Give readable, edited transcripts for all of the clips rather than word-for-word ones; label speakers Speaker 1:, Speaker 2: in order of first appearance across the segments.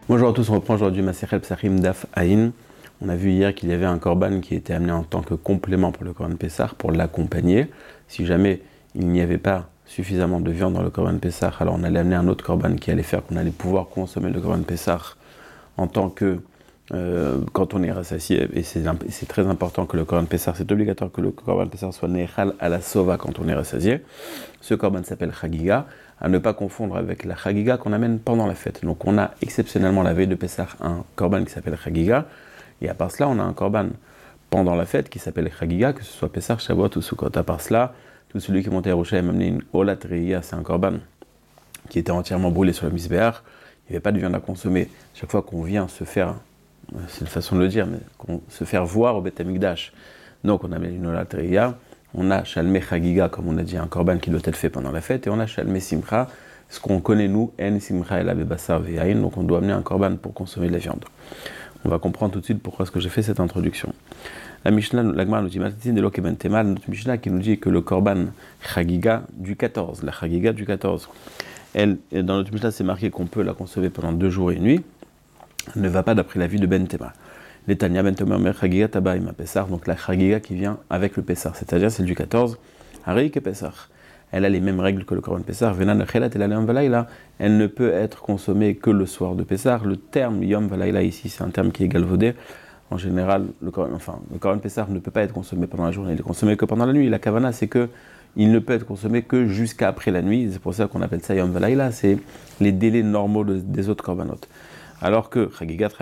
Speaker 1: Bonjour à tous, on reprend aujourd'hui Masechet Psachim Daf Aïn. On a vu hier qu'il y avait un korban qui était amené en tant que complément pour le korban Pessah, pour l'accompagner. Si jamais il n'y avait pas suffisamment de viande dans le korban Pessah, alors on allait amener un autre korban qui allait faire qu'on allait pouvoir consommer le korban Pessah en tant que quand on est rassasié. Et c'est très important que le korban Pessah, c'est obligatoire que le korban Pessah soit nechal à la sova quand on est rassasié. Ce korban s'appelle Chagiga, à ne pas confondre avec la Chagiga qu'on amène pendant la fête. Donc on a exceptionnellement la veille de Pessah un korban qui s'appelle Chagiga, et à part cela on a un korban pendant la fête qui s'appelle Chagiga, que ce soit Pessah, Shavuot ou Sukkot. À part cela, tout celui qui est monté à Yerushalayim a amené une Olat Reia, c'est un korban qui était entièrement brûlé sur le Mizbeach. Il n'y avait pas de viande à consommer. Chaque fois qu'on vient se faire, c'est une façon de le dire, mais qu'on se faire voir au Beth Amikdash, donc on amène une Olat Reia. On a Shalmei Chagiga, comme on a dit, un korban qui doit être fait pendant la fête, et on a Shalmei Simcha, ce qu'on connaît nous, En Simcha el Abebasar Ve'ayin, donc on doit amener un korban pour consommer de la viande. On va comprendre tout de suite pourquoi est-ce que j'ai fait cette introduction. La Mishnah, la Gemara nous dit, notre Mishnah qui nous dit que le korban Chagiga du 14, la Chagiga du 14, dans notre Mishnah c'est marqué qu'on peut la consommer pendant 2 jours et 1 nuit, ne va pas d'après l'avis de Ben Tema. Les Tanya Ben Tema Mer Chagiga Tabaïma Pessar, donc la Chagiga qui vient avec le Pessar, c'est-à-dire celle du 14, Harik et Pessar. Elle a les mêmes règles que le korban Pessar, Venan Chelat el Alem Valaïla, elle ne peut être consommée que le soir de Pessar. Le terme Yom Valaïla ici, c'est un terme qui est galvaudé. En général, le korban Pessar ne peut pas être consommé pendant la journée, il est consommé que pendant la nuit. La Kavana, c'est que il ne peut être consommé que jusqu'à après la nuit, c'est pour ça qu'on appelle ça Yom Valaïla, c'est les délais normaux des autres korbanot. Alors que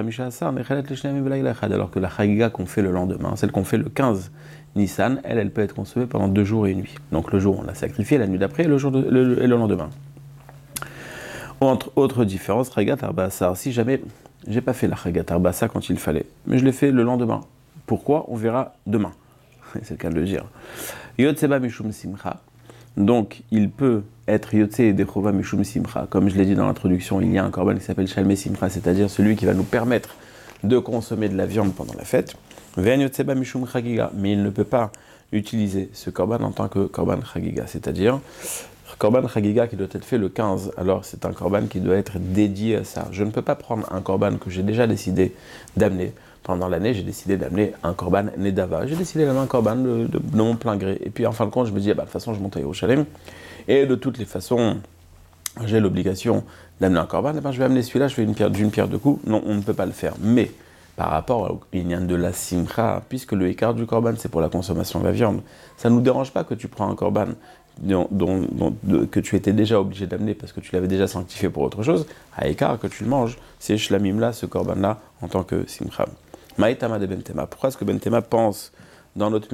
Speaker 1: alors que la Chagiga qu'on fait le lendemain, celle qu'on fait le 15 Nissan, elle peut être consommée pendant 2 jours et 1 nuit. Donc le jour on l'a sacrifié, la nuit d'après et le lendemain. Entre autres différences, Chagat Arba'asar, si jamais j'ai pas fait la Chagat Arba'asar quand il fallait, mais je l'ai fait le lendemain. Pourquoi? On verra demain. C'est le cas de le dire. Yotseba Mishum Simcha. Donc, il peut être Yotse et Dechova Mishum Simcha. Comme je l'ai dit dans l'introduction, il y a un korban qui s'appelle Shalmei Simcha, c'est-à-dire celui qui va nous permettre de consommer de la viande pendant la fête. Ve'en Yotseba Mishum Chagiga. Mais il ne peut pas utiliser ce korban en tant que korban Chagiga, c'est-à-dire korban Chagiga qui doit être fait le 15. Alors, c'est un korban qui doit être dédié à ça. Je ne peux pas prendre un korban que j'ai déjà décidé d'amener. Pendant l'année, j'ai décidé d'amener un korban Nedava. J'ai décidé d'amener un korban de mon plein gré. Et puis en fin de compte, je me dis, de toute façon, je monte à Yerushalayim. Et de toutes les façons, j'ai l'obligation d'amener un korban. Et je vais amener celui-là, je fais d'une pierre deux coups. Non, on ne peut pas le faire. Mais par rapport au inyan de la simcha, puisque le écart du korban, c'est pour la consommation de la viande, ça ne nous dérange pas que tu prends un korban que tu étais déjà obligé d'amener parce que tu l'avais déjà sanctifié pour autre chose, à écart que tu le manges, c'est shlamim-là, ce korban-là, en tant que simcha. Maïtama de Bentema. Pourquoi est-ce que Bentema pense dans notre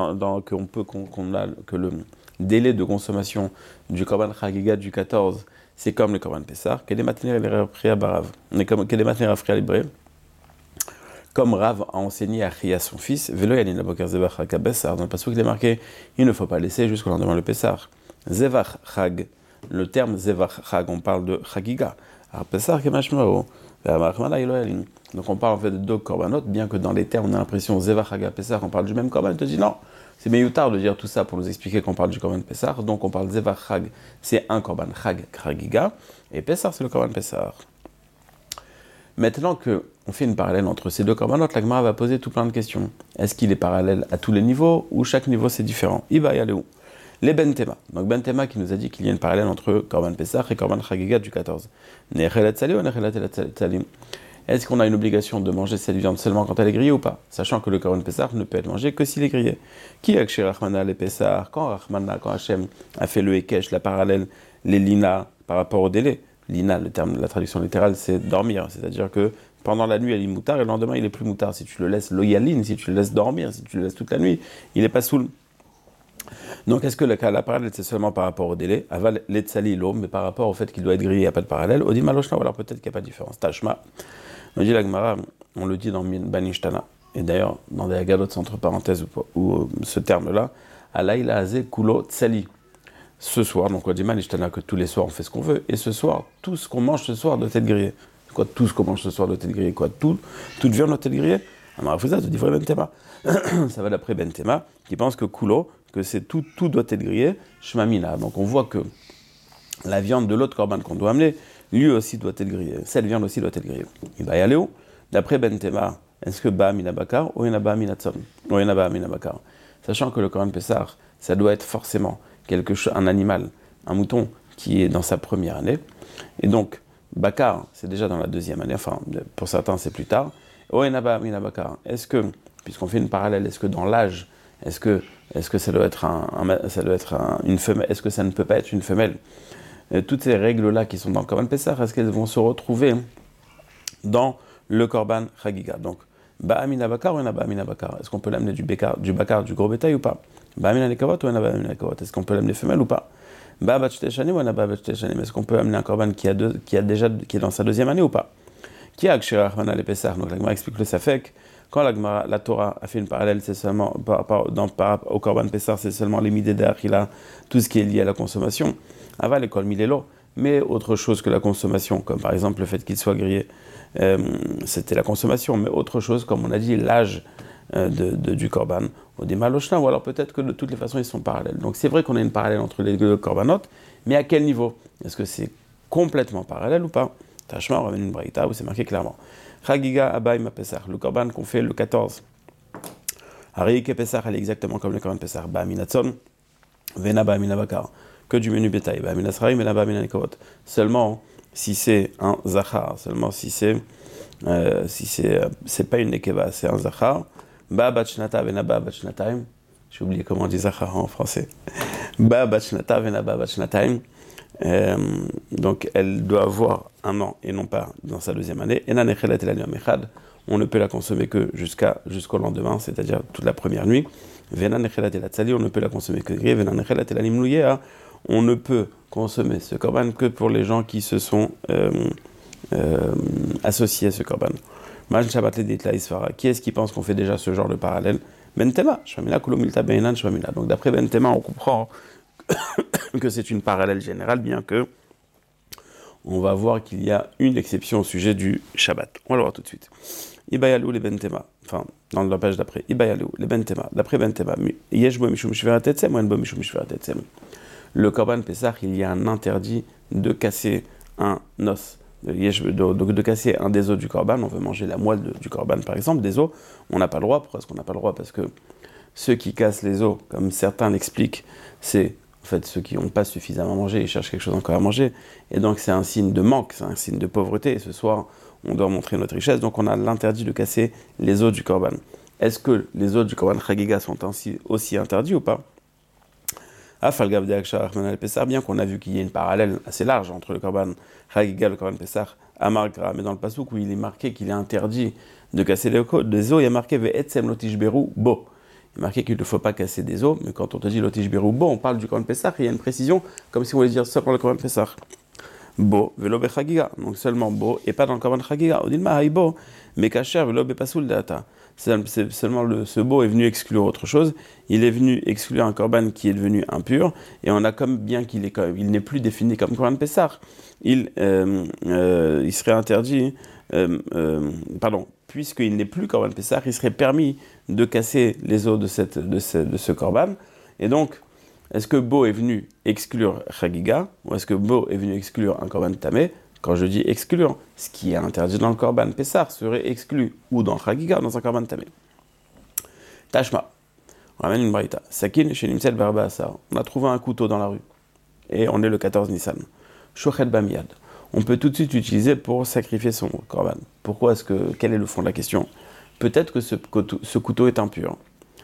Speaker 1: que le délai de consommation du korban Chagiga du 14, c'est comme le korban Pessah, comme Rav a enseigné à Chia son fils, dans le passage il est marqué, il ne faut pas laisser jusqu'au lendemain le Pessah. Zevach Chag, le terme Zevach Chag, on parle de Chagiga. Pessah Kemashmao. Donc on parle en fait de 2 korbanot, bien que dans les termes on a l'impression Zevach Chag Pessah, on parle du même korban. Il te dit non, c'est mieux-tard de dire tout ça pour nous expliquer qu'on parle du korban Pessah. Donc on parle Zevach Chag, c'est un korban Chag Chagiga, et Pessah c'est le korban Pessah. Maintenant qu'on fait une parallèle entre ces 2 korbanot, la Gemara va poser tout plein de questions. Est-ce qu'il est parallèle à tous les niveaux, ou chaque niveau c'est différent? Il va y aller où? Les Bentema. Donc Bentema qui nous a dit qu'il y a une parallèle entre Korban Pessah et Korban Chagiga du 14. Nechelet Sali ou Nechelet Salim? Est-ce qu'on a une obligation de manger cette viande seulement quand elle est grillée ou pas? Sachant que le Korban Pessah ne peut être mangé que s'il est grillé. Qui a kshir Rachmana les Pessah? Quand Hachem a fait le Hekesh, la parallèle, les Lina par rapport au délai? Lina, le terme, la traduction littérale, c'est dormir. C'est-à-dire que pendant la nuit, il est moutard et le lendemain, il est plus moutard. Si tu le laisses loyaline, si tu le laisses dormir, si tu le laisses toute la nuit, il n'est pas saoul. Donc, est-ce que la parallèle, c'est seulement par rapport au délai? Aval l'etzali l'eau, mais par rapport au fait qu'il doit être grillé, il n'y a pas de parallèle. Odim aloshna, ou alors peut-être qu'il n'y a pas de différence. Tashma, on dit la Gemara, on le dit dans Banishtana. Et d'ailleurs, dans des agalotes entre parenthèses, où ce terme-là, Alaïla azé kulo tsali. Ce soir, donc on dit Banishtana que tous les soirs on fait ce qu'on veut, et ce soir, tout ce qu'on mange ce soir doit être grillé. Quoi, tout ce qu'on mange ce soir doit être grillé? Quoi, toute viande doit être grillée? Alors, ça te dit vrai Bentema. Ça va d'après Bentema, qui pense que kulo, que c'est tout doit être grillé, shmamina. Donc on voit que la viande de l'autre korban qu'on doit amener, lui aussi doit être grillé. Cette viande aussi doit être grillée. Il va y aller où? D'après Ben Tema, est-ce que Ba Mina Bakar ou Ba Mina Tzom ou Ba Mina Bakar? Sachant que le Corban Pessah, ça doit être forcément un animal, un mouton qui est dans sa première année. Et donc, Bakar, c'est déjà dans la deuxième année, enfin, pour certains, c'est plus tard. Ba Mina Bakar, est-ce que, puisqu'on fait une parallèle, est-ce que dans l'âge, est-ce que ça doit être une femelle? Est-ce que ça ne peut pas être une femelle? Toutes ces règles-là qui sont dans le Corban Pessah, est-ce qu'elles vont se retrouver dans le Corban Chagiga? Donc, Ba'amina Bakar ou Ba'amina Bakar? Est-ce qu'on peut l'amener du bakar, du gros bétail ou pas? Ba'amina Nekavot ou Ba'amina Nekavot? Est-ce qu'on peut l'amener femelle ou pas? Ba'abat Shteshanim ou Ba'abat Shteshanim? Est-ce qu'on peut amener un Corban qui est dans sa deuxième année ou pas? Qui a Akshira Rahmana le Pessah? Donc la Gemara explique le Safek. Quand la Torah a fait une parallèle, c'est seulement au Corban Pessah, c'est seulement les midé d'Achila, tout ce qui est lié à la consommation. Aval l'école Milelo, mais autre chose que la consommation, comme par exemple le fait qu'il soit grillé, c'était la consommation, mais autre chose, comme on a dit, l'âge du Corban, ou des Maloshna, ou alors peut-être que de toutes les façons ils sont parallèles. Donc c'est vrai qu'on a une parallèle entre les deux Corbanot, mais à quel niveau? Est-ce que c'est complètement parallèle ou pas? Tachma, on ramène une braïta où c'est marqué clairement. Chagiga Abaïma Pessah, le Corban qu'on fait le 14. Harike Pessah, elle est exactement comme le Corban Pessah. Ba'aminatson, Vena Ba'amina Bakar. Que du menu bétail. Ba'aminasraïm, Vena Ba'amina Nekavot. Seulement si c'est un Zachar, seulement si c'est pas une Nekeva, c'est un Zachar. Ba'abat Shnata, Vena Ba'abat Shnataim. J'ai oublié comment on dit Zachar en français. Ba'abat Shnata, Vena Ba'abat Shnataim. Donc elle doit avoir un an et non pas dans sa deuxième année. On ne peut la consommer que jusqu'au lendemain, c'est-à-dire toute la première nuit. On ne peut la consommer que on ne peut consommer ce korban que pour les gens qui se sont associés à ce korban. Qui est-ce qui pense qu'on fait déjà ce genre de parallèle? Bentema, donc d'après Bentema, on comprend que c'est une parallèle générale, bien que on va voir qu'il y a une exception au sujet du Shabbat. On va le voir tout de suite. Ibayalou les Bentema, enfin, dans la page d'après, Ibayalou les Bentema, d'après Bentema, Yeshbo Mishum Shveratetzem ou Enbo Mishum Shveratetzem. Le Korban Pessah, il y a un interdit de casser un os, de casser un des os du Korban. On veut manger la moelle du Korban, par exemple, des os. On n'a pas le droit. Pourquoi est-ce qu'on n'a pas le droit? Parce que ceux qui cassent les os, comme certains l'expliquent, c'est en fait ceux qui n'ont pas suffisamment mangé, ils cherchent quelque chose encore à manger. Et donc c'est un signe de manque, c'est un signe de pauvreté. Et ce soir, on doit montrer notre richesse. Donc on a l'interdit de casser les os du Korban. Est-ce que les os du Korban Chagiga sont aussi interdits ou pas? Bien qu'on a vu qu'il y a une parallèle assez large entre le Korban Chagiga et le Korban Pessah, Amargra, mais dans le passouk où il est marqué qu'il est interdit de casser les os, il y a marqué Ve'etzem lotishberu bo. Il est marqué qu'il ne faut pas casser des os, mais quand on te dit lotishberu bo, on parle du Korban Pessah, il y a une précision, comme si on voulait dire ça pour le Korban Pessah. Bo, velo bechagiga, donc seulement bo, et pas dans le Korban Chagiga. Odilma haïbo, mais kacher velo bepasul data. C'est seulement ce bo est venu exclure autre chose. Il est venu exclure un korban qui est devenu impur, et on a comme bien il n'est plus défini comme korban Pessah. Il serait interdit, puisqu'il n'est plus korban Pessah, il serait permis de casser les os de ce korban. Et donc, est-ce que bo est venu exclure chagiga, ou est-ce que bo est venu exclure un korban tamé? Quand je dis exclure, ce qui est interdit dans le Korban Pessah serait exclu ou dans Chagiga ou dans un Korban Tamé. Tashma, on ramène une braïta. Sakin chez Nimsel Barba Asar. On a trouvé un couteau dans la rue et on est le 14 Nissan. Shochet Bamiad. On peut tout de suite l'utiliser pour sacrifier son Korban. Quel est le fond de la question? Peut-être que ce couteau est impur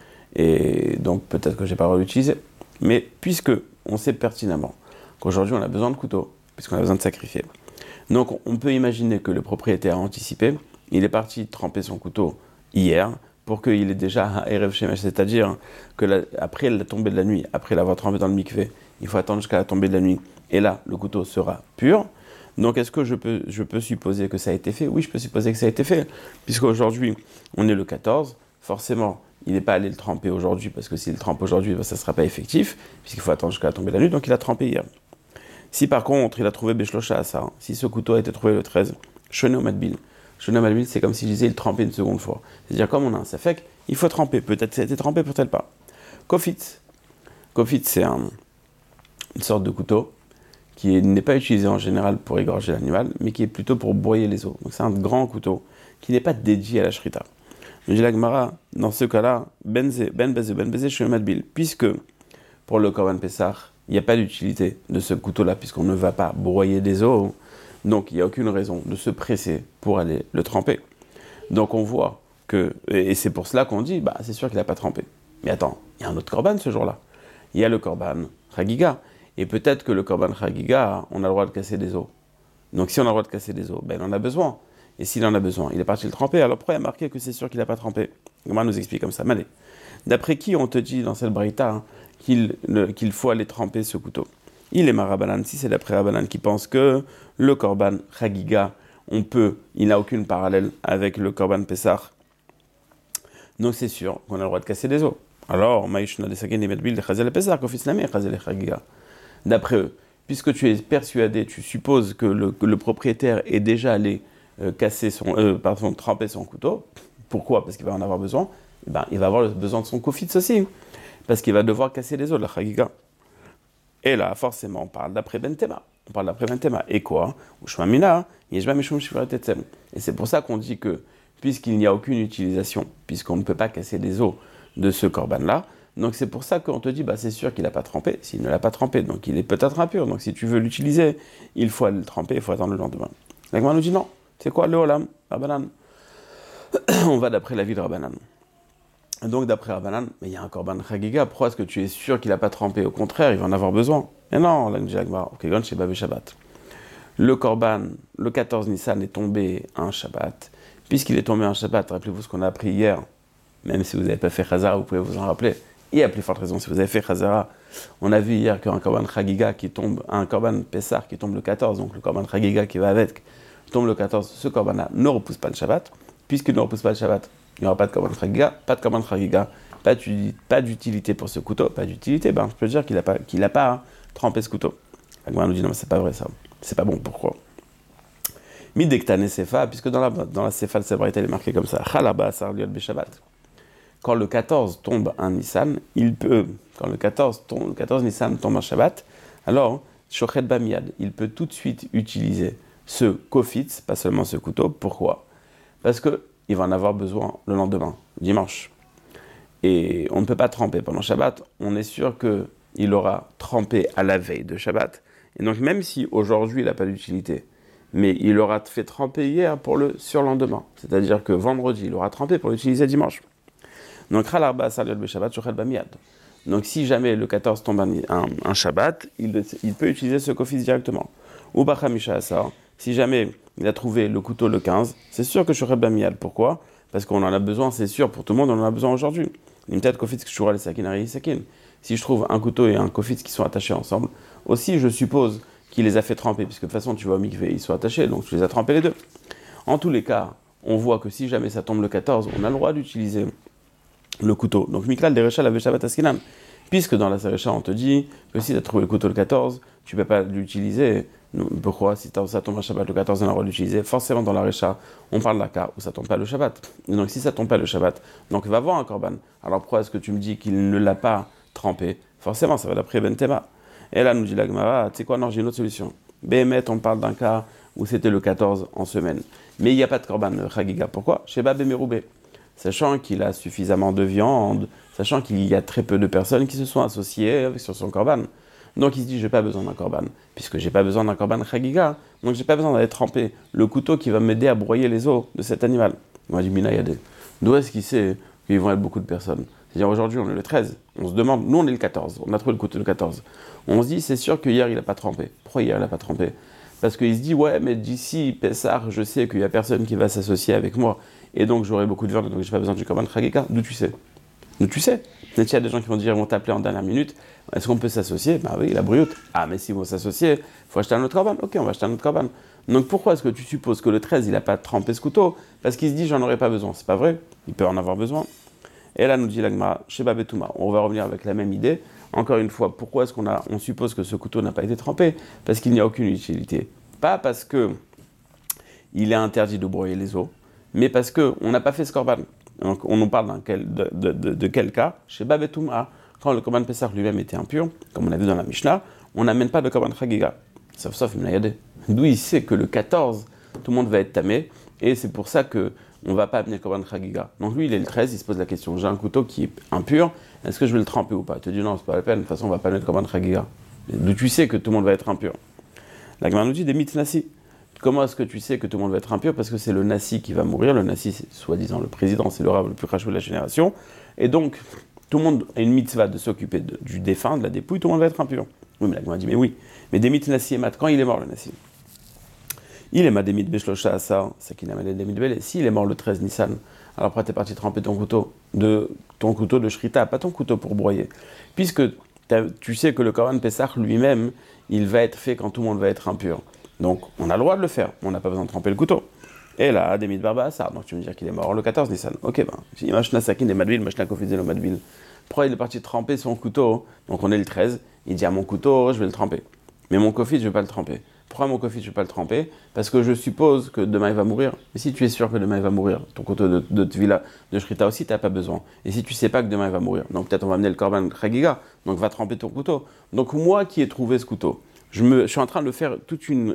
Speaker 1: et donc peut-être que j'ai pas le droit de l'utiliser. Mais puisque on sait pertinemment qu'aujourd'hui on a besoin de couteau, puisqu'on a besoin de sacrifier. Donc on peut imaginer que le propriétaire a anticipé, il est parti tremper son couteau hier pour qu'il ait déjà un Erev Shemesh, c'est-à-dire que après la tombée de la nuit, après l'avoir trempé dans le mikvé, il faut attendre jusqu'à la tombée de la nuit, et là le couteau sera pur. Donc est-ce que je peux supposer que ça a été fait? Oui, je peux supposer que ça a été fait, puisqu'aujourd'hui on est le 14, forcément il n'est pas allé le tremper aujourd'hui, parce que s'il le trempe aujourd'hui, ça ne sera pas effectif, puisqu'il faut attendre jusqu'à la tombée de la nuit, donc il a trempé hier. Si par contre il a trouvé Beshlosha à ça, si ce couteau a été trouvé le 13, Shoné au Madbil. Shoné au Madbil, c'est comme si je disais il trempait une seconde fois. C'est-à-dire comme on a un safek, il faut tremper. Peut-être ça a été trempé, peut-être pas. Kofitz. Kofitz, c'est une sorte de couteau n'est pas utilisé en général pour égorger l'animal, mais qui est plutôt pour broyer les os. Donc c'est un grand couteau qui n'est pas dédié à la shrita. Nous dit la Gemara, dans ce cas-là, ben bezé, shemadbil, puisque pour le Korban Pessah, il n'y a pas d'utilité de ce couteau-là, puisqu'on ne va pas broyer des os, donc il n'y a aucune raison de se presser pour aller le tremper. Donc on voit que, et c'est pour cela qu'on dit, c'est sûr qu'il n'a pas trempé. Mais attends, il y a un autre Korban ce jour-là. Il y a le Korban Chagiga, et peut-être que le Korban Chagiga, on a le droit de casser des os. Donc si on a le droit de casser des os, il en a besoin. Et s'il en a besoin, il est parti le tremper. Alors pourquoi il a marqué que c'est sûr qu'il n'a pas trempé? Comment nous explique comme ça? Allez. D'après qui on te dit dans cette braïta qu'il faut aller tremper ce couteau? Il est Marabanan, si c'est d'après Rabanan qui pense que le Korban Chagiga, il n'a aucune parallèle avec le Korban Pessah. Donc c'est sûr qu'on a le droit de casser des os. Alors, d'après eux, puisque tu es persuadé, tu supposes que le propriétaire est déjà allé tremper son couteau. Pourquoi? Parce qu'il va en avoir besoin. Il va avoir besoin de son kofitz aussi, parce qu'il va devoir casser les os de la chagiga. Et là, forcément, on parle d'après Bentema. Et quoi? Et c'est pour ça qu'on dit que, puisqu'il n'y a aucune utilisation, puisqu'on ne peut pas casser les os de ce korban-là, donc c'est pour ça qu'on te dit, c'est sûr qu'il n'a pas trempé. S'il ne l'a pas trempé, donc il est peut-être impur. Donc si tu veux l'utiliser, il faut aller le tremper, il faut attendre le lendemain. La Gemara nous dit non. C'est quoi le Olam? Rabbanan. On va d'après la vie de Rabbanan. Donc d'après Rabbanan, mais il y a un Korban Chagiga, pourquoi est-ce que tu es sûr qu'il n'a pas trempé? Au contraire, il va en avoir besoin. Et non, là, nous dit la Gemara, chez Babé Shabbat. Le Korban, le 14 Nissan est tombé un Shabbat. Puisqu'il est tombé un Shabbat, rappelez-vous ce qu'on a appris hier, même si vous n'avez pas fait Chazara, vous pouvez vous en rappeler. Il y a plus forte raison, si vous avez fait Chazara, on a vu hier qu'un Korban Chagiga qui tombe, un Korban Pessah qui tombe le 14, donc le Korban Chagiga qui va avec, tombe le 14, ce Korban-là ne repousse pas le Shabbat. Puisqu'il ne repousse pas le Shabbat, il n'y aura pas de Korban Chagiga, pas d'utilité pour ce couteau, pas d'utilité, je peux dire qu'il n'a pas trempé ce couteau. La Gemara nous dit non, mais c'est pas vrai ça, c'est pas bon, pourquoi? Midektane Sefa, puisque dans la Sefa, le Sebraïta, il est marqué comme ça, Chalaba Sarliot Beshabbat. Quand le 14 tombe un Nissan, quand le 14 Nissan tombe un Shabbat, alors, Shochet Bamiad, il peut tout de suite utiliser ce kofitz, pas seulement ce couteau. Pourquoi? Parce qu'il va en avoir besoin le lendemain, dimanche. Et on ne peut pas tremper pendant Shabbat, on est sûr qu'il aura trempé à la veille de Shabbat. Et donc même si aujourd'hui il n'a pas d'utilité, mais il aura fait tremper hier pour le surlendemain. C'est-à-dire que vendredi, il aura trempé pour l'utiliser dimanche. Donc, donc si jamais le 14 tombe un Shabbat, il peut utiliser ce kofitz directement. Ou Bachamisha Asar, si jamais il a trouvé le couteau le 15, c'est sûr que Shochet Bamiad. Pourquoi? Parce qu'on en a besoin, c'est sûr, pour tout le monde, on en a besoin aujourd'hui. Peut-être kofitz que je les sakin, sakin. Si je trouve un couteau et un kofitz qui sont attachés ensemble, aussi je suppose qu'il les a fait tremper, puisque de toute façon tu vois au mikvé, ils sont attachés, donc tu les as trempés les deux. En tous les cas, on voit que si jamais ça tombe le 14, on a le droit d'utiliser le couteau. Donc Miklal Derecha l'avait Shabbat Askinan. Puisque dans la Serecha, on te dit que si tu as trouvé le couteau le 14, tu ne peux pas l'utiliser. Pourquoi? Si ça tombe un Shabbat le 14, on a le droit d'utiliser. Forcément, dans la Recha, on parle d'un cas où ça ne tombe pas le Shabbat. Et donc, si ça ne tombe pas le Shabbat, donc il va avoir un Korban. Alors, pourquoi est-ce que tu me dis qu'il ne l'a pas trempé? Forcément, ça va d'après Bentema. Et là, nous dit la Gemara, tu sais quoi, non, j'ai une autre solution. Béhémet, on parle d'un cas où c'était le 14 en semaine. Mais il n'y a pas de Korban Chagiga. Pourquoi? Sheba Bemeroubé. Sachant qu'il a suffisamment de viande, sachant qu'il y a très peu de personnes qui se sont associées sur son korban. Donc il se dit, je n'ai pas besoin d'un korban, puisque je n'ai pas besoin d'un korban chagiga, donc je n'ai pas besoin d'aller tremper le couteau qui va m'aider à broyer les os de cet animal. On va dire, Mina Yadé, d'où est-ce qu'il sait qu'ils vont être beaucoup de personnes? C'est-à-dire aujourd'hui on est le 13, on se demande, nous on est le 14, on a trouvé le couteau le 14. On se dit, c'est sûr que hier il n'a pas trempé. Pourquoi hier il n'a pas trempé? Parce qu'il se dit, ouais, mais d'ici Pessah, je sais qu'il n'y a personne qui va s'associer avec moi, et donc j'aurai beaucoup de viande, donc je n'ai pas besoin du korban chagiga. D'où tu sais? D'où tu sais? Peut-être qu'il y a des gens qui vont dire, ils vont t'appeler en dernière minute, est-ce qu'on peut s'associer? Bah oui, la brioute. Ah, mais s'ils vont s'associer, il faut acheter un autre korban. Ok, on va acheter un autre korban. Donc pourquoi est-ce que tu supposes que le 13, il n'a pas trempé ce couteau? Parce qu'il se dit, j'en aurais pas besoin. C'est pas vrai, il peut en avoir besoin. Et là, nous dit l'Agma, Sheba Betouma. On va revenir avec la même idée. Encore une fois, pourquoi est-ce on suppose que ce couteau n'a pas été trempé? Parce qu'il n'y a aucune utilité. Pas parce que il est interdit de broyer les os, mais parce qu'on n'a pas fait ce korban. Donc on en parle de quel cas? Chez Babetouma, quand le korban Pessah lui-même était impur, comme on a vu dans la Mishnah, on n'amène pas de korban chagiga. Sauf Mnayade. D'où il sait que le 14, tout le monde va être tamé, et c'est pour ça que on va pas amener le Korban Chagiga. Donc lui, il est le 13, il se pose la question, j'ai un couteau qui est impur, est-ce que je vais le tremper ou pas? Il te dit non, c'est pas la peine, de toute façon, on va pas amener le Korban Chagiga. D'où tu sais que tout le monde va être impur? La Gemara nous dit des mythes nassi. Comment est-ce que tu sais que tout le monde va être impur? Parce que c'est le nassi qui va mourir. Le nassi, c'est soi-disant le président, c'est le rave le plus crachou de la génération. Et donc, tout le monde a une mitzvah de s'occuper du défunt, de la dépouille, tout le monde va être impur. Oui, mais la Gemara dit, mais oui. Mais des mythes nassi et mat, quand il est mort, le nassi? Il est des mythes beshlosha asa, c'est qu'il a des mythes bel. S'il est mort le 13 Nissan, alors après t'es parti tremper ton couteau de shrita, pas ton couteau pour broyer. Puisque tu sais que le Korban Pessah lui-même, il va être fait quand tout le monde va être impur. Donc, on a le droit de le faire. On n'a pas besoin de tremper le couteau. Et là, des mythes barbassar. Donc, tu veux me dire qu'il est mort le 14 Nissan. Ok, ben, machna sakin des madvil, machna kofidzel madvil. Pourquoi il est parti tremper son couteau? Donc, on est le 13. Il dit à mon couteau, je vais le tremper. Mais mon kofit, je ne vais pas le tremper. Pourquoi mon kofit, je ne vais pas le tremper? Parce que je suppose que demain il va mourir. Mais si tu es sûr que demain il va mourir, ton couteau de Tvila, de Shrita aussi, tu n'as pas besoin. Et si tu ne sais pas que demain il va mourir, donc peut-être on va amener le Korban Chagiga, donc va tremper ton couteau. Donc, moi qui ai trouvé ce couteau, je suis en train de faire toute une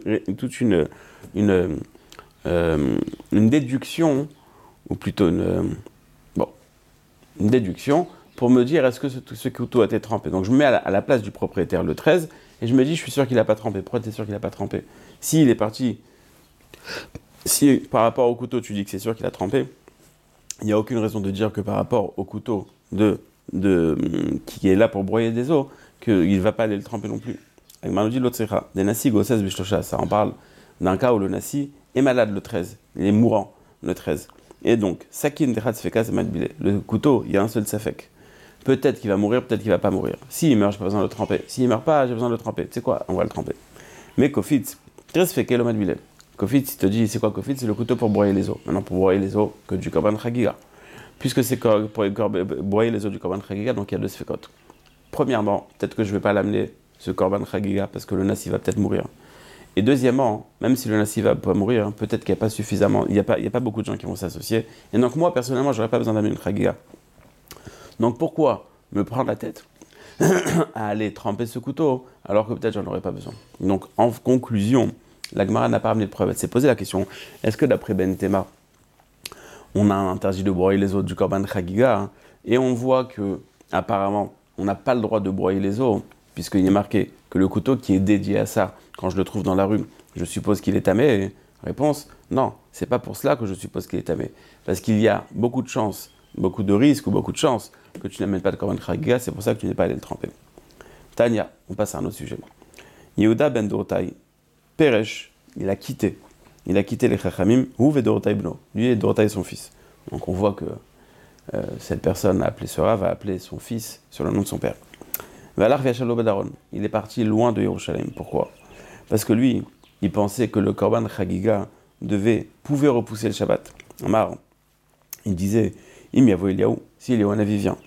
Speaker 1: déduction, ou plutôt une déduction, pour me dire est-ce que ce couteau a été trempé. Donc je me mets à la place du propriétaire, le 13, et je me dis je suis sûr qu'il n'a pas trempé. Pourquoi tu es sûr qu'il n'a pas trempé? S'il est parti, si par rapport au couteau tu dis que c'est sûr qu'il a trempé, il n'y a aucune raison de dire que par rapport au couteau qui est là pour broyer des os, qu'il ne va pas aller le tremper non plus. Des Nassi Gossès Bishtosha, ça en parle d'un cas où le Nassi est malade le 13, il est mourant le 13. Et donc, Sakin Dechat Sfekas Madbile, le couteau, il y a un seul Safek. Peut-être qu'il va mourir, peut-être qu'il va pas mourir. S'il meurt, j'ai pas besoin de le tremper. S'il meurt pas, j'ai besoin de le tremper. Tu sais quoi, on va le tremper. Mais Kofitz, très Sfekel Madbile. Kofitz, il te dit, c'est quoi Kofitz? C'est le couteau pour broyer les os. Maintenant, pour broyer les os que du Korban Chagiga. Puisque c'est pour broyer les os du Korban Chagiga, donc il y a deux Sfekot. Premièrement, peut-être que je vais pas l'amener ce Korban Chagiga, parce que le Nassi va peut-être mourir. Et deuxièmement, même si le Nassi va pas mourir, peut-être qu'il n'y a pas suffisamment, il y a pas beaucoup de gens qui vont s'associer. Et donc moi, personnellement, j'aurais pas besoin d'amener une Chagiga. Donc pourquoi me prendre la tête à aller tremper ce couteau, alors que peut-être j'en aurais pas besoin? Donc en conclusion, la Gemara n'a pas ramené de preuve. Elle s'est posé la question, est-ce que d'après Ben Tema, on a interdit de broyer les os du Korban Chagiga, et on voit que apparemment, on n'a pas le droit de broyer les os, puisqu'il est marqué que le couteau qui est dédié à ça, quand je le trouve dans la rue, je suppose qu'il est tamé. Réponse, non, c'est pas pour cela que je suppose qu'il est tamé. Parce qu'il y a beaucoup de chances, beaucoup de risques ou beaucoup de chances que tu n'amènes pas de Korban Chagiga, c'est pour ça que tu n'es pas allé le tremper. Tania, on passe à un autre sujet. Yehuda ben Dorotai, Peresh, il a quitté les Chachamim, ou Vedorotai Bno, lui et Dorotai son fils. Donc on voit que cette personne a appelé ce Rav, va appeler son fils sur le nom de son père. Il est parti loin de Yerushalayim. Pourquoi? Parce que lui, il pensait que le Korban Chagiga pouvait repousser le Shabbat. Amar, il disait, Im yavo Eliyahu, si Eliyahu Hanavi vient.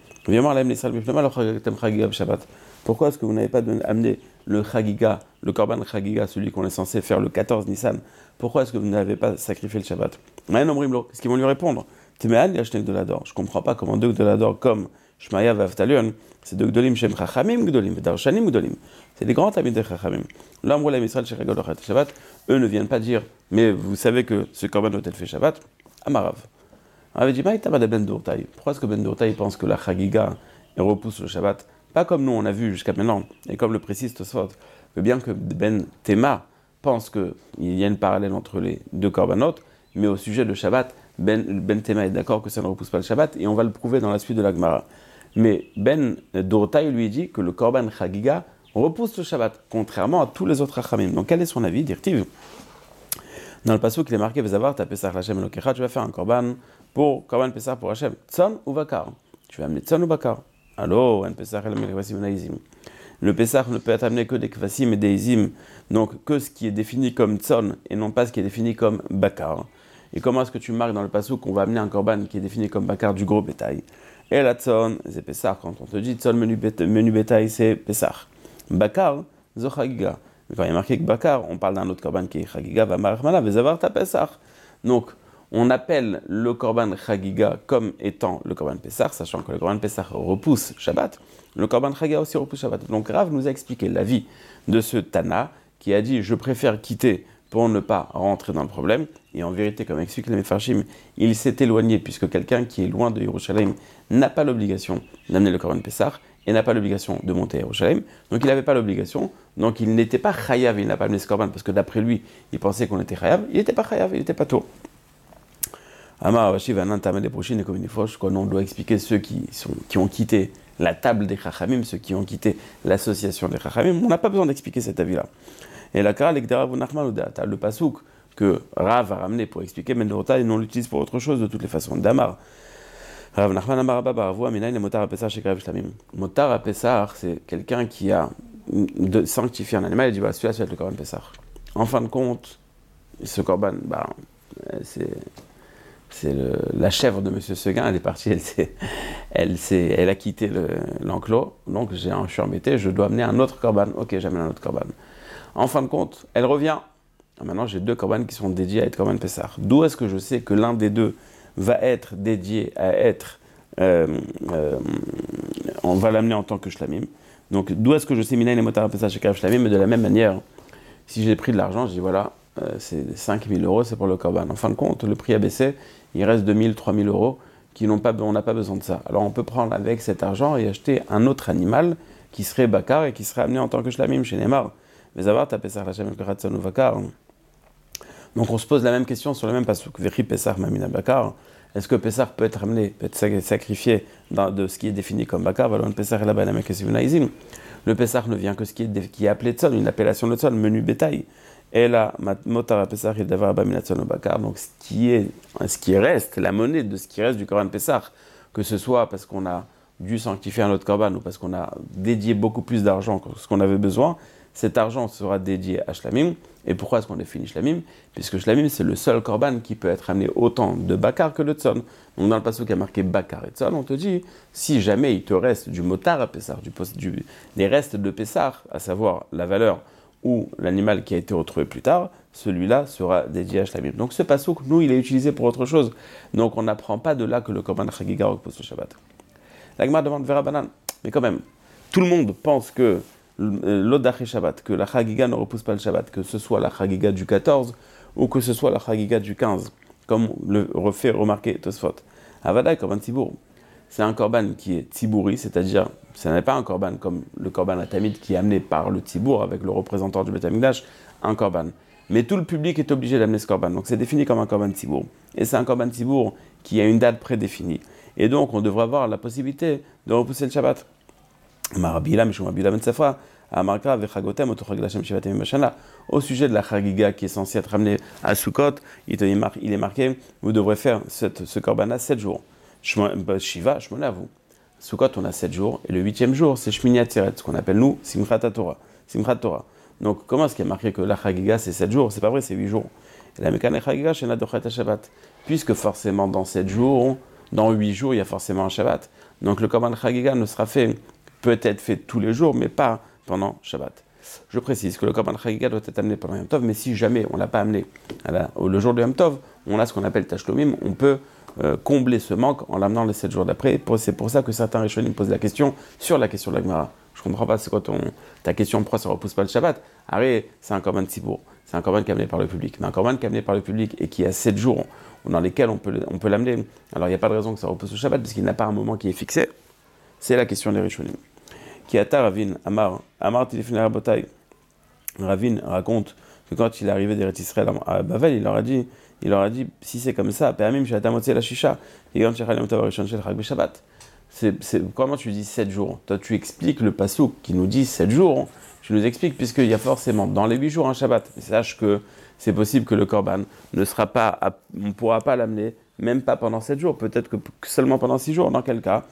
Speaker 1: Pourquoi est-ce que vous n'avez pas amené le Chagiga, le Korban Chagiga, celui qu'on est censé faire le 14 Nissan? Pourquoi est-ce que vous n'avez pas sacrifié le Shabbat? Qu'est-ce qu'ils vont lui répondre? Je ne comprends pas comment deux Gdolador comme Shmaya Vavtalion, c'est deux Gdolim Shem Chachamim Gdolim, Darshanim Gdolim. C'est des grands amis de Chachamim. L'Amroula Israël Sheregol Shabbat, eux ne viennent pas dire, mais vous savez que ce Korban doit être fait Shabbat. Amarav. On avait dit, pourquoi est-ce que Ben Dourtaï pense que la Chagiga repousse le Shabbat? Pas comme nous on a vu jusqu'à maintenant, et comme le précise Tosfot, que bien que Ben Tema pense qu'il y a une parallèle entre les deux Korbanot, mais au sujet de Shabbat, Ben Tema est d'accord que ça ne repousse pas le Shabbat, et on va le prouver dans la suite de la Gemara. Mais Ben Dourtaï lui dit que le Korban Chagiga repousse le Shabbat, contrairement à tous les autres Chachamim. Donc quel est son avis? Dirtiv. Dans le passage il est marqué Vezavar ta Pesach Hashem Elokecha, tu vas faire un Korban Pesach pour Hashem. Tzon ou Bakar? Tu vas amener Tzon ou Bakar? Alors, un Pesach el Kvasim et Izim. Le Pesach ne peut être amené que des Kvasim et des Izim, donc que ce qui est défini comme Tzon et non pas ce qui est défini comme Bakar. Et comment est-ce que tu marques dans le passage qu'on va amener un Korban qui est défini comme Bakar du gros bétail? Et la Tzon, c'est Pesach. Quand on te dit Tzon menu bétail, c'est Pesach. Bakar, zo Chagiga. Quand il y a marqué que Bakar, on parle d'un autre Korban qui est Chagiga, va marachmana, vezavar ta Pesach. Donc, on appelle le Korban Chagiga comme étant le Korban Pesach, sachant que le Korban Pesach repousse Shabbat. Le Korban Chagiga aussi repousse Shabbat. Donc, Rav nous a expliqué l'avis de ce Tana qui a dit « je préfère quitter pour ne pas rentrer dans le problème ». Et en vérité, comme explique les Mefarshim, il s'est éloigné puisque quelqu'un qui est loin de Yerushalayim n'a pas l'obligation d'amener le Korban Pessah et n'a pas l'obligation de monter à Yerushalayim. Donc il n'avait pas l'obligation, donc il n'était pas chayav, il n'a pas amené ce Korban parce que d'après lui, il pensait qu'on était chayav, il n'était pas chayav, il n'était pas tour. Amar Rashi va n'entamer des prochaines et comme une fois, on doit expliquer ceux qui ont quitté la table des Chachamim, ceux qui ont quitté l'association des Chachamim. On n'a pas besoin d'expliquer cet avis-là. Et la Kara, le pasouk que Rav a ramené pour expliquer, mais on l'utilise pour autre chose de toutes les façons. Damar. Rav Nachman Amar Abba Baravou Aminaï le Motar Apessar chez Krav Shlamim. Motar Apessar, c'est quelqu'un qui a sanctifié un animal et dit, celui-là, c'est le Korban Pessah. En fin de compte, ce Korban, c'est la chèvre de M. Seguin, elle est partie, elle a quitté l'enclos, donc je suis embêté, je dois amener un autre Korban. Ok, j'amène un autre Korban. En fin de compte, elle revient. Maintenant, j'ai 2 Korban qui sont dédiés à être Korban Pessah. D'où est-ce que je sais que l'un des 2 va être dédié à être, on va l'amener en tant que Shlamim. Donc, d'où est-ce que je sais Minaï les Motar Pessah chez Krav Shlamim, mais de la même manière, si j'ai pris de l'argent, je dis voilà, c'est 5 000 euros, c'est pour le Korban. En fin de compte, le prix a baissé, il reste 2 000, 3 000 euros, on n'a pas besoin de ça. Alors, on peut prendre avec cet argent et acheter un autre animal qui serait Bakar et qui serait amené en tant que Shlamim chez Neymar. Mais avoir ta Pessah la Shem el Vakar. Donc on se pose la même question sur le même pasuk. Veri Pessah Mamina Bakar. Est-ce que Pessah peut être amené, peut être sacrifié de ce qui est défini comme Bakar? Le Pessah ne vient que ce qui est appelé Tzon, une appellation de Tzon, menu bétail. Et là, Motar Pessah il d'avoir Bamina Tzon Bakar. Donc ce qui reste, la monnaie de ce qui reste du Korban Pessah, que ce soit parce qu'on a dû sanctifier un autre Korban ou parce qu'on a dédié beaucoup plus d'argent que ce qu'on avait besoin, cet argent sera dédié à Shlamim. Et pourquoi est-ce qu'on définit Shlamim? Puisque Shlamim, c'est le seul Korban qui peut être amené autant de Bakar que de Tzon. Donc dans le passage qui a marqué Bakar et Tzon, on te dit, si jamais il te reste du Motar à Pessah, des restes de Pessah, à savoir la valeur ou l'animal qui a été retrouvé plus tard, celui-là sera dédié à Shlamim. Donc ce passouk, nous, il est utilisé pour autre chose. Donc on n'apprend pas de là que le Korban Chagiga repose le Shabbat. La Gemara demande Vera Banan, mais quand même, tout le monde pense que l'Odaché Shabbat, que la Chagiga ne repousse pas le Shabbat, que ce soit la Chagiga du 14 ou que ce soit la Chagiga du 15, comme le refait remarquer Tosfot. Avada est Korban Tzibour. C'est un Korban qui est Tzibouri, c'est-à-dire, ce n'est pas un Korban comme le Korban Atamid qui est amené par le Tzibour avec le représentant du Beth Amikdash, un Korban. Mais tout le public est obligé d'amener ce Korban, donc c'est défini comme un Korban Tzibour. Et c'est un Korban Tzibour qui a une date prédéfinie. Et donc, on devrait avoir la possibilité de repousser le Shabbat. Au sujet de la Chagiga qui est censée être amenée à Sukkot, il est marqué, vous devrez faire ce Korban 7 jours. Shiva, Shmona, vous. Sukkot, on a 7 jours, et le 8e jour, c'est Shmini Atzeret, ce qu'on appelle nous Simchat Torah. Donc, comment est-ce qu'il y a marqué que la Chagiga c'est 7 jours? C'est pas vrai, c'est 8 jours. Et la Mekane Chagiga, Shena Dochet Shabbat. Puisque forcément, dans 7 jours, dans 8 jours, il y a forcément un Shabbat. Donc, le Korban Chagiga ne sera fait, peut-être fait tous les jours, mais pas pendant Shabbat. Je précise que le Korban Chagiga doit être amené pendant Yom Tov, mais si jamais on ne l'a pas amené le jour de Yom Tov, on a ce qu'on appelle Tashlomim, on peut combler ce manque en l'amenant les 7 jours d'après. C'est pour ça que certains Rishonim posent la question sur la question de la Gemara. Je ne comprends pas, c'est quoi ta question, pourquoi ça ne repousse pas le Shabbat? Arrête, c'est un Korban Tzibour, c'est un Korban qui est amené par le public. Mais un Korban qui est amené par le public et qui a 7 jours dans lesquels on peut l'amener, alors il n'y a pas de raison que ça repousse le Shabbat, parce qu'il n'a pas un moment qui est fixé. C'est la question des Rishonim. Qui ata Ravin, Amar Tilifin Rabotai. Ravin raconte que quand il est arrivé d'Eretz Israël à Bavel, il leur a dit, si c'est comme ça, Pe'amim she'ata motzi la shisha, et quand Shechal Yom Tov Rishon shel Chag B'Shabbat. Comment tu dis 7 jours? Toi, tu expliques le passouk qui nous dit 7 jours. Tu nous expliques, puisqu'il y a forcément dans les 8 jours un Shabbat. Et sache que c'est possible que le Korban ne sera pas, on ne pourra pas l'amener, même pas pendant 7 jours, peut-être que seulement pendant 6 jours. Dans quel cas?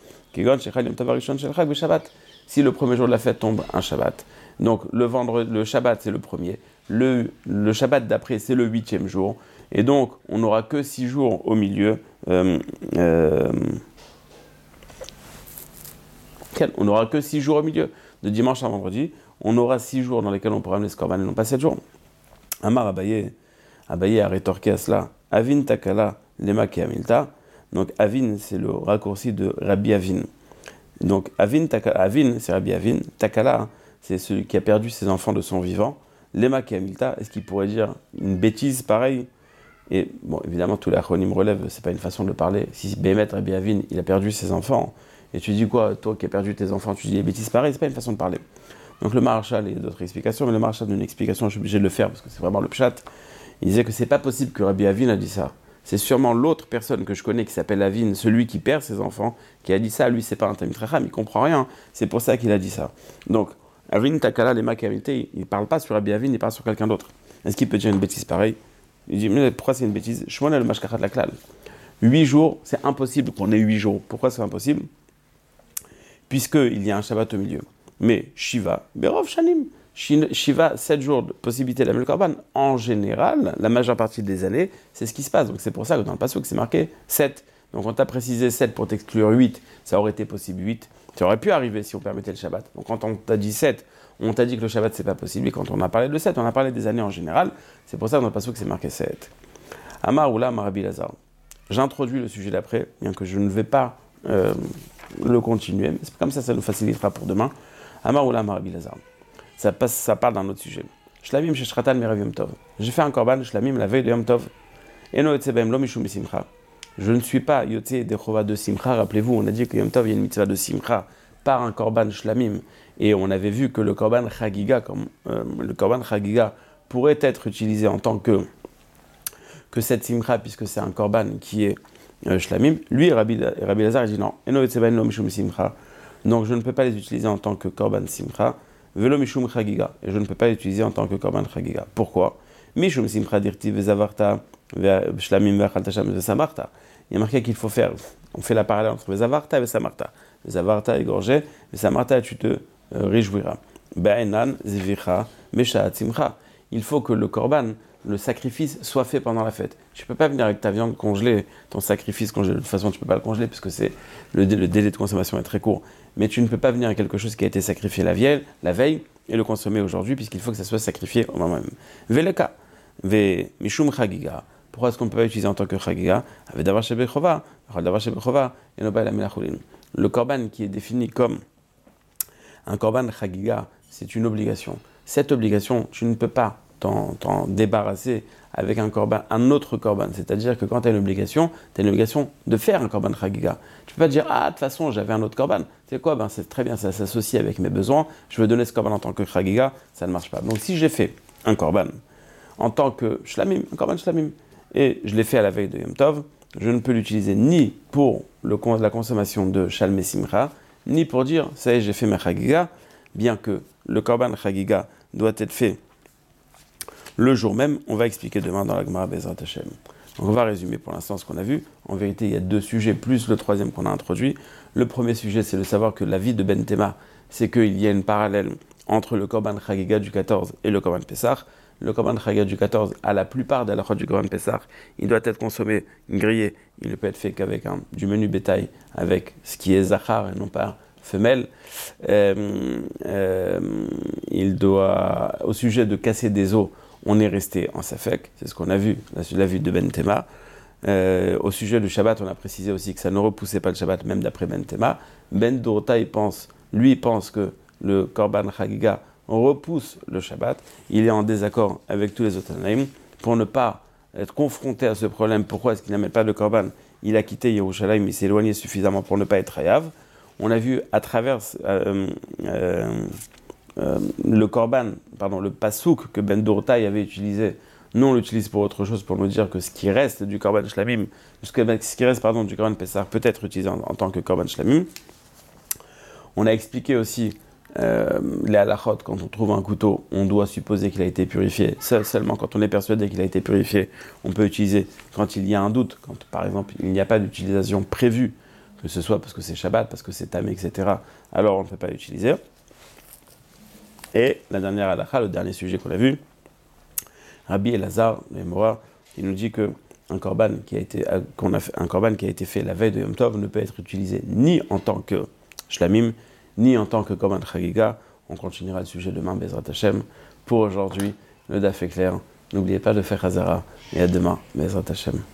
Speaker 1: Si le premier jour de la fête tombe un Shabbat. Donc le Shabbat c'est le premier. Le Shabbat d'après c'est le 8e jour. Et donc on n'aura que 6 jours au milieu. On n'aura que 6 jours au milieu. De dimanche à vendredi, on aura 6 jours dans lesquels on pourra amener ce Korban et non pas 7 jours. Amar Abaye a rétorqué à cela. Avin Takala Lema Keamilta. Donc Avin, c'est le raccourci de Rabbi Avin. Donc Avin, c'est Rabbi Avin. Takala, c'est celui qui a perdu ses enfants de son vivant. Lema Kamilta, est-ce qu'il pourrait dire une bêtise pareille? Et bon, évidemment, tous les acronymes relèvent, c'est pas une façon de parler. Si Bémet Rabbi Avin, il a perdu ses enfants, et tu dis quoi, toi qui as perdu tes enfants, tu dis des bêtises pareilles, c'est pas une façon de parler. Donc le Maharshal, il y a d'autres explications, mais le Maharshal donne une explication, je suis obligé de le faire parce que c'est vraiment le pshat. Il disait que c'est pas possible que Rabbi Avin a dit ça. C'est sûrement l'autre personne que je connais qui s'appelle Avin, celui qui perd ses enfants, qui a dit ça. Lui, c'est pas un Talmid Chacham, il comprend rien. C'est pour ça qu'il a dit ça. Donc, Avin Takala, les Makamité, il parle pas sur Rabbi Avin, il parle sur quelqu'un d'autre. Est-ce qu'il peut dire une bêtise pareille? Il dit, mais pourquoi c'est une bêtise? Shmona le Mashkachat la Klal. 8 jours, c'est impossible qu'on ait 8 jours. Pourquoi c'est impossible? Puisqu'il y a un Shabbat au milieu. Mais Shiva, Berov Shanim. Shiva, 7 jours de possibilité de la Korban, en général, la majeure partie des années, c'est ce qui se passe. Donc c'est pour ça que dans le passage, c'est marqué 7. Donc on t'a précisé 7 pour t'exclure 8, ça aurait été possible 8. Ça aurait pu arriver si on permettait le Shabbat. Donc quand on t'a dit 7, on t'a dit que le Shabbat c'est pas possible. Et quand on a parlé de 7, on a parlé des années en général. C'est pour ça que dans le passage, c'est marqué 7. Amar Oula Marabi Lazar. J'introduis le sujet d'après, bien que je ne vais pas le continuer. Mais c'est comme ça nous facilitera pour demain. Amar Oula Marabi Lazar. Ça parle d'un autre sujet. Shlamim sheshratan merav Yom Tov. J'ai fait un korban shlamim la veille de Yom Tov. Eno yotze b'hem lo mishum simcha. Je ne suis pas yotze des chova de simcha. Rappelez-vous, on a dit que Yom Tov il y a une mitzvah de simcha par un korban shlamim. Et on avait vu que le korban chagiga, pourrait être utilisé en tant que cette simcha, puisque c'est un korban qui est shlamim. Lui, Rabbi Lazar, il dit non. Eno yotze b'hem lo mishum simcha. Donc je ne peux pas les utiliser en tant que korban simcha. Velo mishum chagiga, et je ne peux pas l'utiliser en tant que korban chagiga. Pourquoi? Mishum simcha dirti vezavarta shlamim vechaltasham vesamarta. Il y a marqué qu'il faut faire, on fait la parallèle entre vezavarta et vesamarta. Vezavarta égorgé, vesamarta tu te réjouiras. Ba'enan zivicha meshaat simcha. Il faut que le korban, le sacrifice, soit fait pendant la fête. Tu ne peux pas venir avec ta viande congelée, ton sacrifice congelé. De toute façon, tu ne peux pas le congeler puisque le délai de consommation est très court. Mais tu ne peux pas venir avec quelque chose qui a été sacrifié la veille et le consommer aujourd'hui puisqu'il faut que ça soit sacrifié au moment même. Veleka, ve mishum chagiga. Pourquoi est-ce qu'on ne peut pas l'utiliser en tant que chagiga? Le korban qui est défini comme un korban chagiga, c'est une obligation. Cette obligation, tu ne peux pas t'en débarrasser avec un autre korban. C'est-à-dire que quand tu as une obligation de faire un korban chagiga. Tu ne peux pas dire, de toute façon, j'avais un autre korban. Tu sais quoi, c'est très bien, ça s'associe avec mes besoins. Je veux donner ce korban en tant que chagiga, ça ne marche pas. Donc si j'ai fait un korban en tant que shlamim, un korban shlamim, et je l'ai fait à la veille de Yom Tov, je ne peux l'utiliser ni pour la consommation de shalmei simcha, ni pour dire, ça y est, j'ai fait ma chagiga, bien que le korban chagiga doit être fait le jour même. On va expliquer demain dans la Gemara Bezrat Hashem. Donc on va résumer pour l'instant ce qu'on a vu. En vérité, il y a 2 sujets, plus le 3e qu'on a introduit. Le premier sujet, c'est de savoir que la vie de Ben Tema, c'est qu'il y a une parallèle entre le Korban Chagiga du 14 et le Korban Pessah. Le Korban Chagiga du 14, à la plupart des halachot du Korban Pessah, il doit être consommé grillé. Il ne peut être fait qu'avec du menu bétail, avec ce qui est zachar et non pas femelle. Au sujet de casser des os, on est resté en Safek, c'est ce qu'on a vu, la vue de Ben Tema. Au sujet du Shabbat, on a précisé aussi que ça ne repoussait pas le Shabbat, même d'après Ben Tema. Ben Dorota, pense que le Korban Chagiga repousse le Shabbat. Il est en désaccord avec tous les autres Tanaïm. Pour ne pas être confronté à ce problème, pourquoi est-ce qu'il n'amène pas le Korban? Il a quitté Yerushalayim, il s'est éloigné suffisamment pour ne pas être Hayav. On a vu à travers le pasouk que Ben Dortai avait utilisé. Nous, on l'utilise pour autre chose, pour nous dire que ce qui reste du korban shlamim, ce qui reste du korban Pessah peut être utilisé en tant que korban shlamim. On a expliqué aussi les halachot, quand on trouve un couteau, on doit supposer qu'il a été purifié. Seulement quand on est persuadé qu'il a été purifié, on peut utiliser quand il y a un doute, quand par exemple il n'y a pas d'utilisation prévue, que ce soit parce que c'est Shabbat, parce que c'est Tamé, etc., alors on ne peut pas l'utiliser. Et la dernière halakha, le dernier sujet qu'on a vu, Rabbi Elazar, le Mora, il nous dit que un korban qui a été fait la veille de Yom Tov ne peut être utilisé ni en tant que shlamim, ni en tant que korban chagiga. On continuera le sujet demain, Bezrat Hashem. Pour aujourd'hui, le daf est clair. N'oubliez pas de faire Hazara et à demain, Bezrat Hashem.